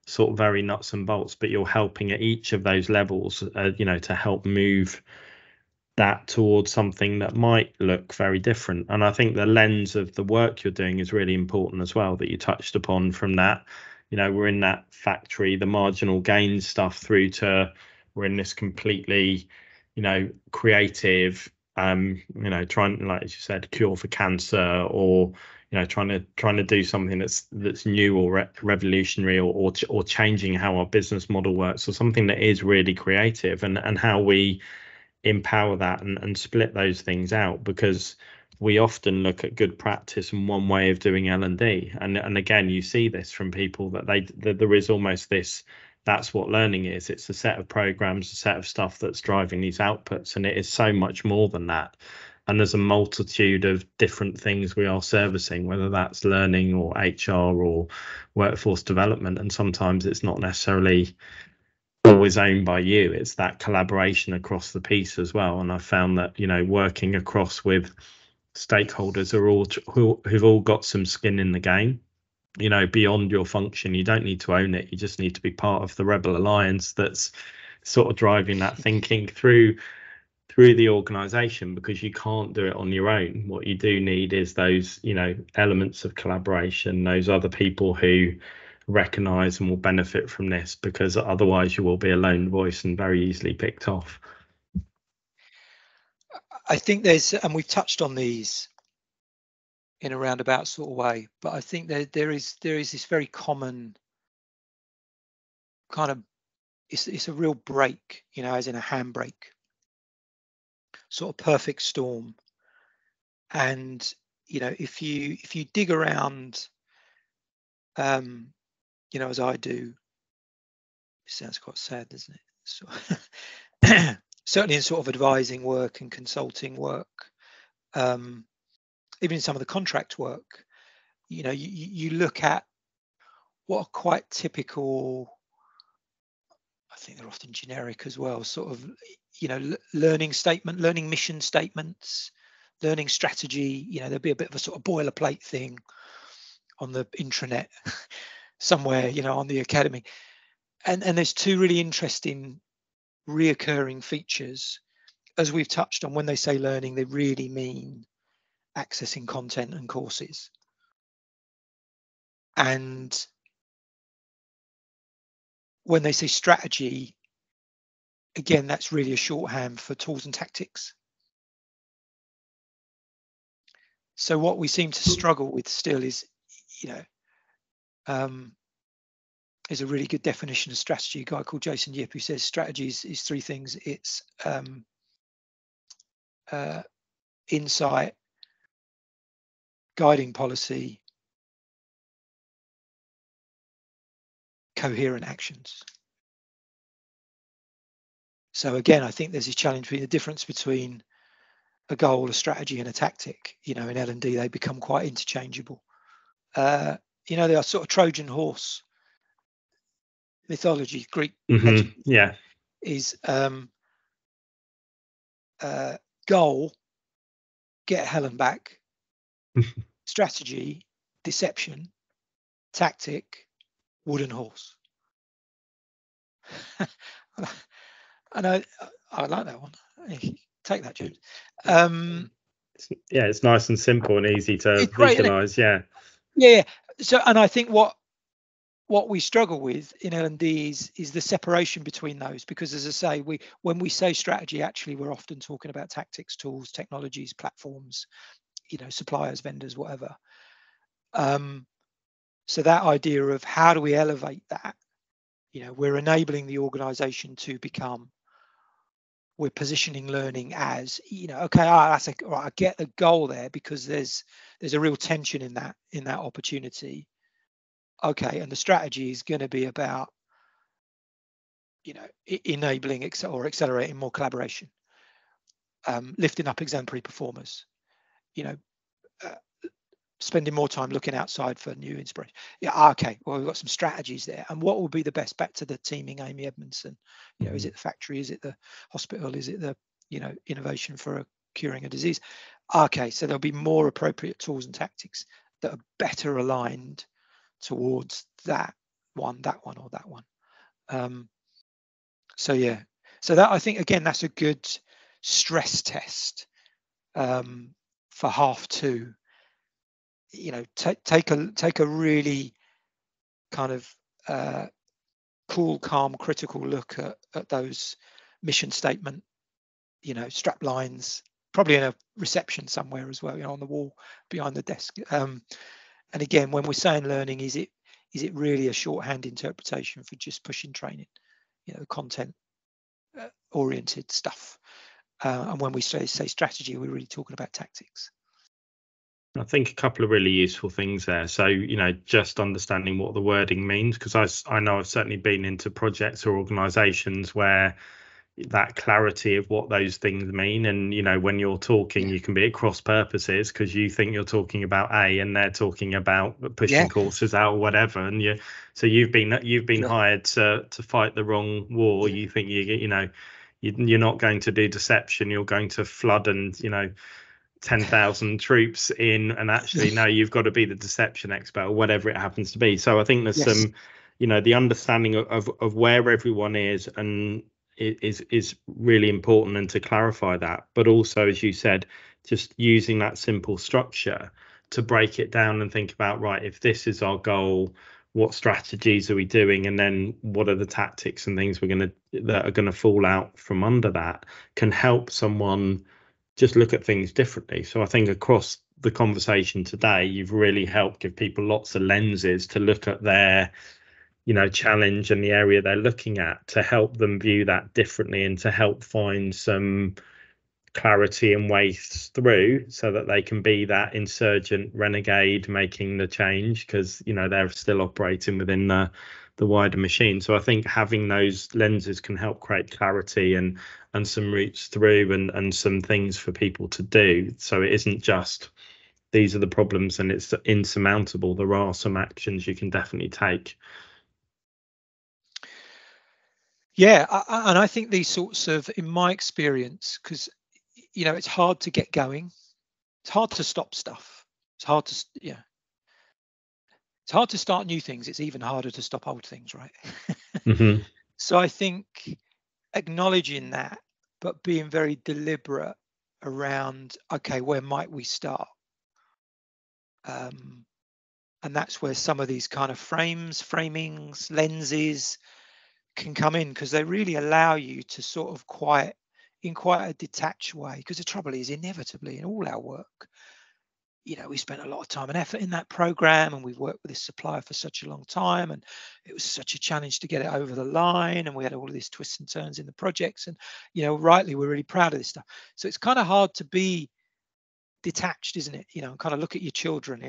[SPEAKER 1] sort of very nuts and bolts, but you're helping at each of those levels, to help move that towards something that might look very different. And I think the lens of the work you're doing is really important as well, that you touched upon from that. We're in that factory, the marginal gain stuff, through to we're in this completely, creative, trying, like as you said, cure for cancer, or trying to do something that's new or revolutionary, or changing how our business model works, or something that is really creative, and how we empower that and split those things out, because we often look at good practice and one way of doing L&D, and again, you see this from people that there is almost this, that's what learning is. It's a set of programs, a set of stuff that's driving these outputs, and it is so much more than that. And there's a multitude of different things we are servicing, whether that's learning or HR or workforce development, and sometimes it's not necessarily always owned by you. It's that collaboration across the piece as well. And I've found that working across with stakeholders who've all got some skin in the game, beyond your function. You don't need to own it, you just need to be part of the Rebel Alliance that's sort of driving that thinking through the organization, because you can't do it on your own. What you do need is those elements of collaboration, those other people who recognize and will benefit from this, because otherwise you will be a lone voice and very easily picked off.
[SPEAKER 2] I think there's, and we've touched on these in a roundabout sort of way, but I think there is this very common kind of, it's a real break, as in a handbrake, sort of perfect storm. And if you dig around, as I do, it sounds quite sad, doesn't it? So, certainly in sort of advising work and consulting work, even in some of the contract work, you look at what are quite typical, I think they're often generic as well, sort of, learning mission statements, learning strategy. There'll be a bit of a sort of boilerplate thing on the intranet somewhere, on the academy. And there's two really interesting reoccurring features. As we've touched on, when they say learning, they really mean accessing content and courses. And when they say strategy, again, that's really a shorthand for tools and tactics. So what we seem to struggle with still is, is a really good definition of strategy. A guy called Jason Yip, who says strategy is three things. It's insight, guiding policy, coherent actions. So again, I think there's this challenge between the difference between a goal, a strategy, and a tactic. In L&D, they become quite interchangeable. They are sort of Trojan horse mythology, Greek legend, is goal, get Helen back, strategy, deception, tactic, wooden horse. And I like that one. Take that, James.
[SPEAKER 1] It's nice and simple and easy to visualize. Yeah.
[SPEAKER 2] So, and I think what we struggle with in L&D is the separation between those, because, as I say, when we say strategy, actually we're often talking about tactics, tools, technologies, platforms, suppliers, vendors, whatever. So that idea of how do we elevate that? We're enabling the organization to become, we're positioning learning as, okay, I get the goal there, because there's a real tension in that opportunity. Okay, and the strategy is going to be about, enabling or accelerating more collaboration, lifting up exemplary performers, spending more time looking outside for new inspiration. Okay, well, we've got some strategies there. And what will be the best? Back to the teaming, Amy Edmondson. Is it the factory? Is it the hospital? Is it the, innovation for curing a disease? Okay, so there'll be more appropriate tools and tactics that are better aligned towards that one, or that one. So yeah, so that, I think, again, that's a good stress test for half two. You know, take a really kind of cool, calm, critical look at those mission statement, you know, strap lines, probably in a reception somewhere as well, you know, on the wall behind the desk. And again, when we're saying learning, is it really a shorthand interpretation for just pushing training, you know, content oriented stuff? And when we say strategy, we're really talking about tactics.
[SPEAKER 1] I think a couple of really useful things there. So, you know, just understanding what the wording means, because I know I've certainly been into projects or organizations where that clarity of what those things mean, and, you know, when you're talking, you can be at cross purposes because you think you're talking about A and they're talking about pushing courses out or whatever, and you've been hired to fight the wrong war. You think you know you're not going to do deception, you're going to flood and, you know, 10,000 troops in, and actually no, you've got to be the deception expert or whatever it happens to be. So I think there's some, you know, the understanding of where everyone is and is really important, and to clarify that, but also, as you said, just using that simple structure to break it down and think about, right, if this is our goal, what strategies are we doing, and then what are the tactics and things that are gonna fall out from under that, can help someone just look at things differently. So I think across the conversation today, you've really helped give people lots of lenses to look at their, you know, challenge and the area they're looking at, to help them view that differently and to help find some clarity and ways through, so that they can be that insurgent renegade making the change, because, you know, they're still operating within the wider machine. So I think having those lenses can help create clarity and some routes through and some things for people to do. So it isn't just these are the problems and it's insurmountable. There are some actions you can definitely take.
[SPEAKER 2] Yeah, and I think these sorts of, in my experience, because, you know, it's hard to get going, it's hard to stop stuff, it's hard to it's hard to start new things, it's even harder to stop old things, right?
[SPEAKER 1] Mm-hmm.
[SPEAKER 2] So I think acknowledging that, but being very deliberate around, okay, where might we start? And that's where some of these kind of framings, lenses can come in, because they really allow you to sort of in quite a detached way. Because the trouble is, inevitably in all our work, you know, we spent a lot of time and effort in that program, and we've worked with this supplier for such a long time, and it was such a challenge to get it over the line, and we had all of these twists and turns in the projects, and, you know, rightly, we're really proud of this stuff. So it's kind of hard to be detached, isn't it? You know, and kind of look at your children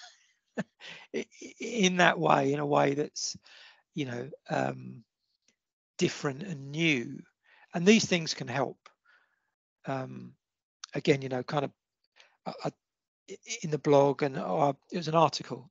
[SPEAKER 2] in that way, in a way that's, you know, different and new. And these things can help. Again, you know, kind of in the blog, and it was an article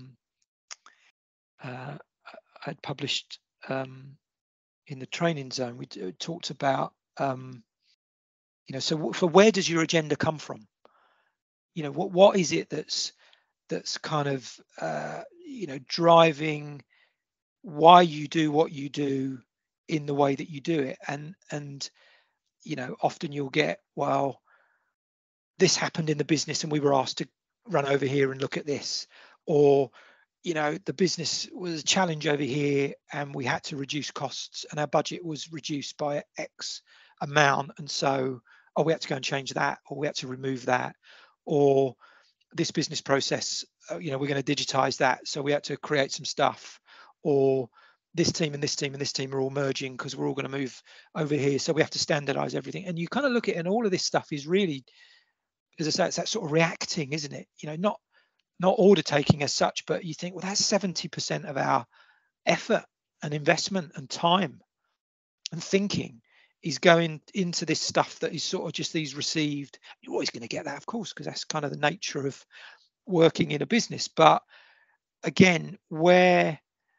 [SPEAKER 2] I'd published in the Training Zone. We talked about, you know, so for where does your agenda come from? You know, what is it that's kind of, you know, driving why you do what you do in the way that you do it? And you know, often you'll get, well, this happened in the business and we were asked to run over here and look at this, or, you know, the business was a challenge over here and we had to reduce costs and our budget was reduced by X amount, and so, oh, we had to go and change that, or we had to remove that, or this business process, you know, we're going to digitize that, so we had to create some stuff, or this team and this team and this team are all merging because we're all going to move over here, so we have to standardize everything. And you kind of look at it, and all of this stuff is really, as I say, it's that sort of reacting, isn't it? You know, not order taking as such, but you think, well, that's 70% of our effort and investment and time and thinking is going into this stuff that is sort of just these received. You're always going to get that, of course, because that's kind of the nature of working in a business. But again, where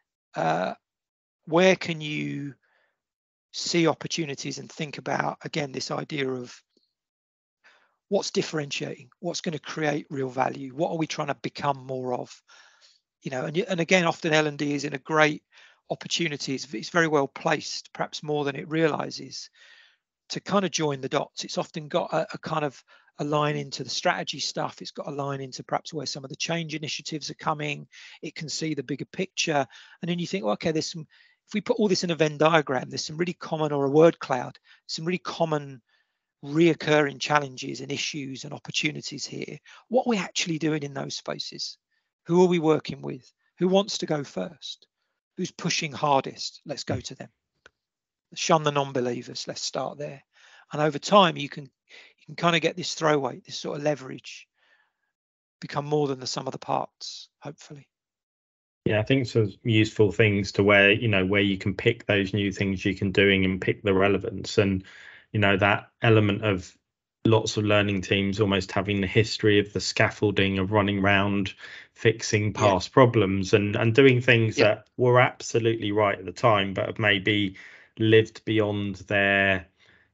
[SPEAKER 2] can you see opportunities and think about, again, this idea of what's differentiating, what's going to create real value, what are we trying to become more of? and again, often L&D is in a great opportunity. It's very well placed, perhaps more than it realizes, to kind of join the dots. It's often got a kind of a line into the strategy stuff. It's got a line into perhaps where some of the change initiatives are coming. It can see the bigger picture. And then you think, well, okay, if we put all this in a Venn diagram, there's some really common, or a word cloud, some really common reoccurring challenges and issues and opportunities here. What are we actually doing in those spaces? Who are we working with? Who wants to go first? Who's pushing hardest? Let's go to them. Shun the non-believers. Let's start there. And over time, you can kind of get this throwaway, this sort of leverage, become more than the sum of the parts, hopefully.
[SPEAKER 1] Yeah, I think some useful things to where you can pick those new things you can doing and pick the relevance, and that element of lots of learning teams almost having the history of the scaffolding of running around fixing past problems and doing things that were absolutely right at the time, but have maybe lived beyond their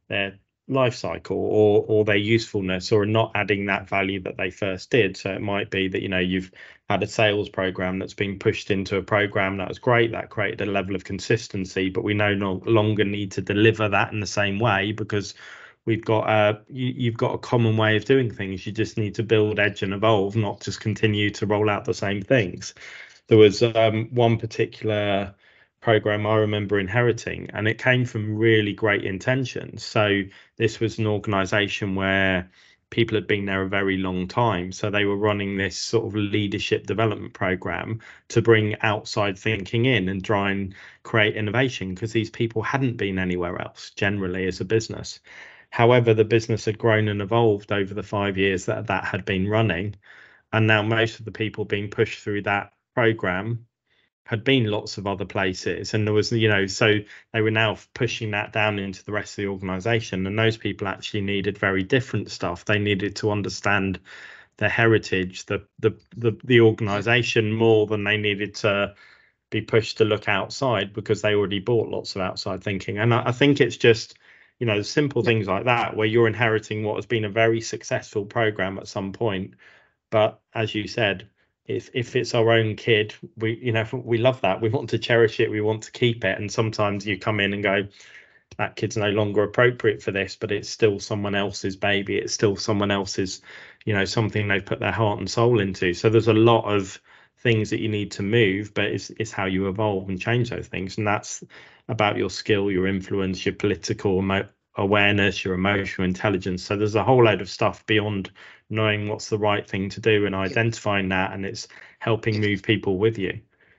[SPEAKER 1] life cycle or their usefulness, or not adding that value that they first did. So it might be that you've had a sales program that's been pushed into a program that was great, that created a level of consistency, but we no longer need to deliver that in the same way because we've got you've got a common way of doing things. You just need to build, edge and evolve, not just continue to roll out the same things. There was one particular program I remember inheriting, and it came from really great intentions. So this was an organization where people had been there a very long time, so they were running this sort of leadership development program to bring outside thinking in and try and create innovation, because these people hadn't been anywhere else generally as a business. However, the business had grown and evolved over the 5 years that had been running, and now most of the people being pushed through that program had been lots of other places, and there was so they were now pushing that down into the rest of the organization, and those people actually needed very different stuff. They needed to understand their heritage, the organization, more than they needed to be pushed to look outside, because they already bought lots of outside thinking. And I think it's just simple things like that, where you're inheriting what has been a very successful program at some point, but as you said, if it's our own kid, we love that. We want to cherish it. We want to keep it. And sometimes you come in and go, that kid's no longer appropriate for this, but it's still someone else's baby. It's still someone else's, something they've put their heart and soul into. So there's a lot of things that you need to move, but it's how you evolve and change those things. And that's about your skill, your influence, your political awareness, your emotional intelligence. So there's a whole load of stuff beyond knowing what's the right thing to do and identifying that, and it's helping move people with you.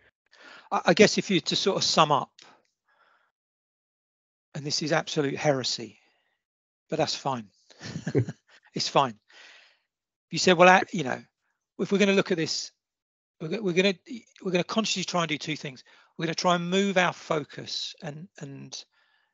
[SPEAKER 2] I guess if you to sort of sum up, and this is absolute heresy, but that's fine. It's fine. You said, well, if we're going to look at this, we're going to consciously try and do two things. We're going to try and move our focus and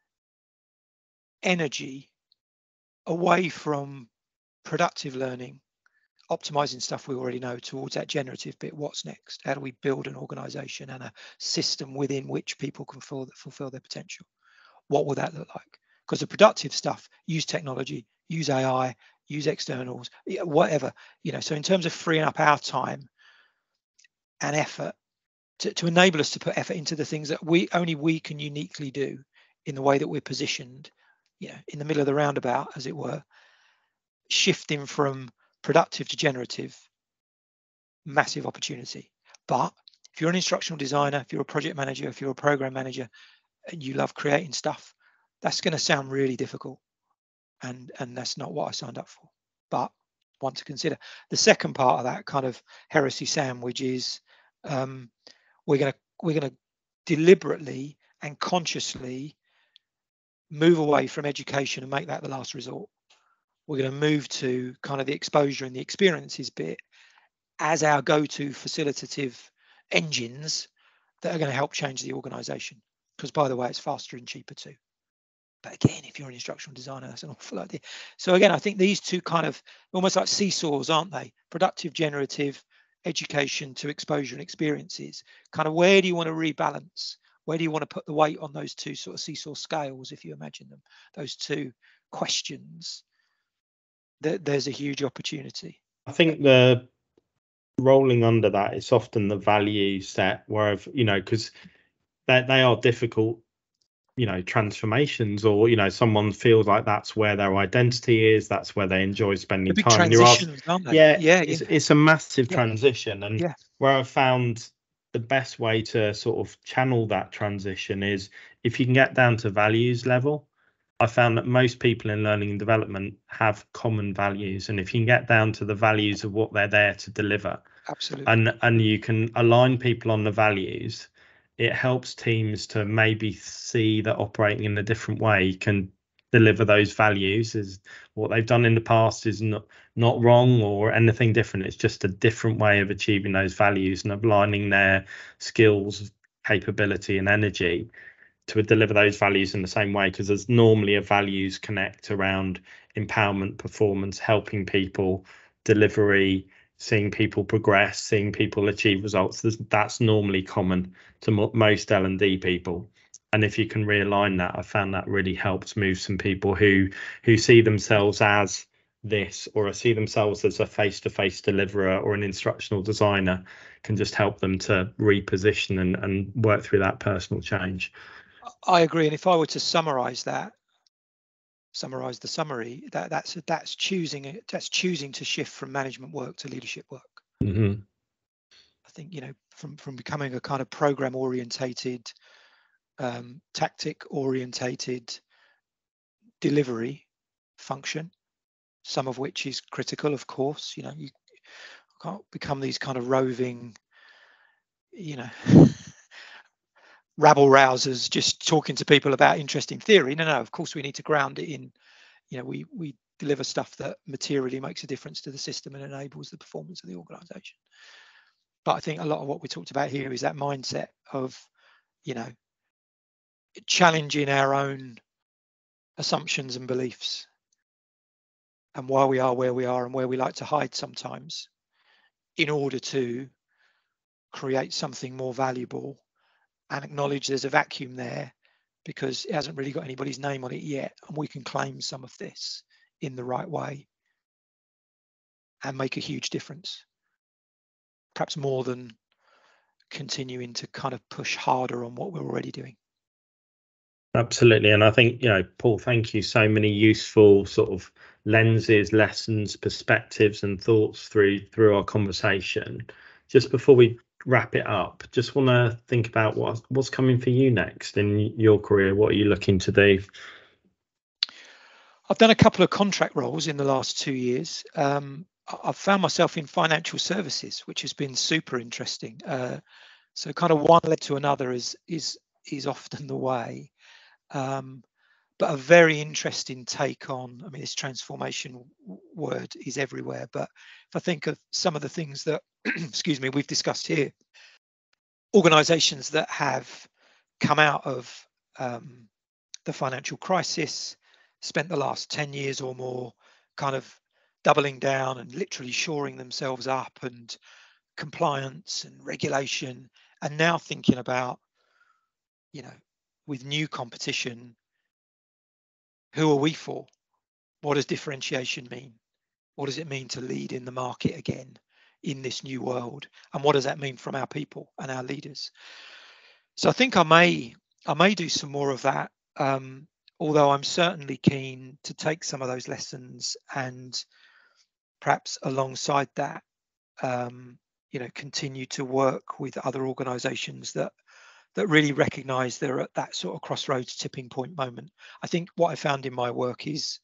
[SPEAKER 2] energy away from productive learning, optimizing stuff we already know, towards that generative bit. What's next? How do we build an organization and a system within which people can fulfill their potential? What will that look like? Because the productive stuff, use technology, use AI, use externals, whatever, so in terms of freeing up our time and effort to enable us to put effort into the things that only we can uniquely do in the way that we're positioned, in the middle of the roundabout, as it were, shifting from productive to generative, massive opportunity. But if you're an instructional designer, if you're a project manager, if you're a program manager, and you love creating stuff, that's going to sound really difficult, and that's not what I signed up for. But one to consider. The second part of that kind of heresy sandwich is we're going to deliberately and consciously move away from education and make that the last resort. We're going to move to kind of the exposure and the experiences bit as our go-to facilitative engines that are going to help change the organization. Because, by the way, it's faster and cheaper too. But again, if you're an instructional designer, that's an awful idea. So again, I think these two kind of almost like seesaws, aren't they? Productive, generative, education to exposure and experiences. Kind of, where do you want to rebalance? Where do you want to put the weight on those two sort of seesaw scales, if you imagine them, those two questions? There's a huge opportunity.
[SPEAKER 1] I think the rolling under that, it's often the value set where because they are difficult, transformations, or someone feels like that's where their identity is, that's where they enjoy spending
[SPEAKER 2] big
[SPEAKER 1] time, and you're asked,
[SPEAKER 2] transitions, aren't they?
[SPEAKER 1] yeah,
[SPEAKER 2] Yeah,
[SPEAKER 1] it's a massive
[SPEAKER 2] yeah,
[SPEAKER 1] transition. And
[SPEAKER 2] yeah,
[SPEAKER 1] where I've found the best way to sort of channel that transition is if you can get down to values level. I found that most people in learning and development have common values, and if you can get down to the values of what they're there to deliver,
[SPEAKER 2] absolutely.
[SPEAKER 1] and you can align people on the values, it helps teams to maybe see that operating in a different way can deliver those values. Is what they've done in the past is not wrong or anything different. It's just a different way of achieving those values and aligning their skills, capability, and energy to deliver those values in the same way, because there's normally a values connect around empowerment, performance, helping people, delivery, seeing people progress, seeing people achieve results. That's normally common to most L&D people. And if you can realign that, I found that really helps move some people who see themselves as this, or see themselves as a face-to-face deliverer or an instructional designer, can just help them to reposition and work through that personal change.
[SPEAKER 2] I agree. And if I were to summarize the summary, that's choosing to shift from management work to leadership work.
[SPEAKER 1] Mm-hmm.
[SPEAKER 2] I think, from becoming a kind of program orientated, tactic orientated delivery function, some of which is critical, of course. You can't become these kind of roving, rabble rousers just talking to people about interesting theory. No, of course we need to ground it in, we deliver stuff that materially makes a difference to the system and enables the performance of the organization. But I think a lot of what we talked about here is that mindset of, challenging our own assumptions and beliefs and why we are where we are and where we like to hide sometimes, in order to create something more valuable, and acknowledge there's a vacuum there because it hasn't really got anybody's name on it yet, and we can claim some of this in the right way and make a huge difference, perhaps more than continuing to kind of push harder on what we're already doing.
[SPEAKER 1] Absolutely. And I think, Paul, thank you. So many useful sort of lenses, lessons, perspectives and thoughts through our conversation. Just before we wrap it up, just want to think about what's coming for you next in your career. What are you looking to do?
[SPEAKER 2] I've done a couple of contract roles in the last 2 years. I've found myself in financial services, which has been super interesting. So kind of one led to another is often the way. But a very interesting take on, this transformation word is everywhere. But if I think of some of the things that, excuse me, we've discussed here, organizations that have come out of the financial crisis, spent the last 10 years or more kind of doubling down and literally shoring themselves up, and compliance and regulation, and now thinking about, with new competition, who are we for? What does differentiation mean? What does it mean to lead in the market again in this new world? And what does that mean from our people and our leaders? So I think I may do some more of that, although I'm certainly keen to take some of those lessons and perhaps alongside that, continue to work with other organizations that really recognize they're at that sort of crossroads tipping point moment. I think what I found in my work is,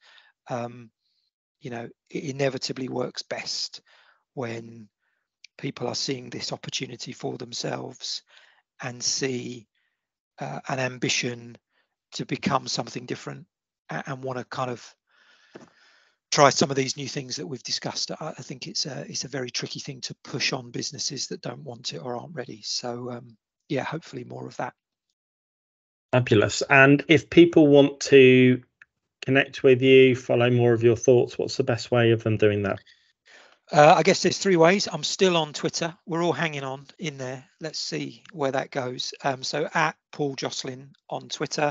[SPEAKER 2] it inevitably works best when people are seeing this opportunity for themselves and see an ambition to become something different and want to kind of try some of these new things that we've discussed. I think it's a very tricky thing to push on businesses that don't want it or aren't ready. So hopefully more of that.
[SPEAKER 1] Fabulous. And if people want to connect with you, follow more of your thoughts, what's the best way of them doing that?
[SPEAKER 2] I guess there's 3 ways. I'm still on Twitter. We're all hanging on in there. Let's see where that goes. So at Paul Joslin on Twitter.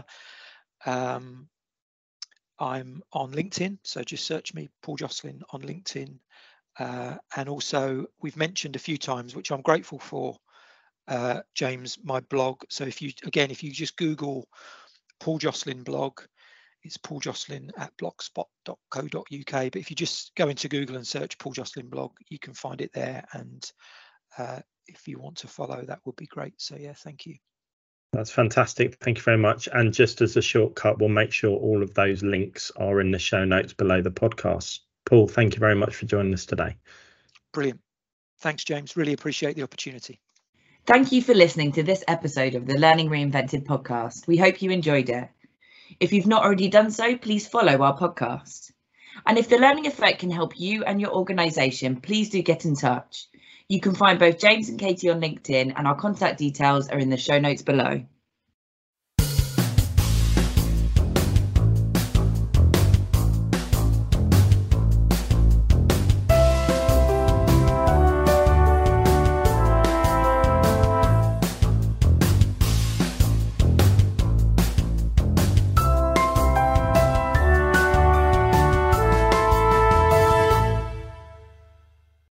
[SPEAKER 2] I'm on LinkedIn. So just search me, Paul Joslin, on LinkedIn. And also we've mentioned a few times, which I'm grateful for, James, my blog. So if you just Google Paul Joslin blog, it's Paul Joslin at blogspot.co.uk. But if you just go into Google and search Paul Joslin blog, you can find it there. And if you want to follow, that would be great. So yeah, thank you.
[SPEAKER 1] That's fantastic. Thank you very much. And just as a shortcut, we'll make sure all of those links are in the show notes below the podcast. Paul, thank you very much for joining us today.
[SPEAKER 2] Brilliant. Thanks, James. Really appreciate the opportunity.
[SPEAKER 3] Thank you for listening to this episode of the Learning Reinvented podcast. We hope you enjoyed it. If you've not already done so, please follow our podcast. And if the Learning Effect can help you and your organisation, please do get in touch. You can find both James and Katie on LinkedIn, and our contact details are in the show notes below.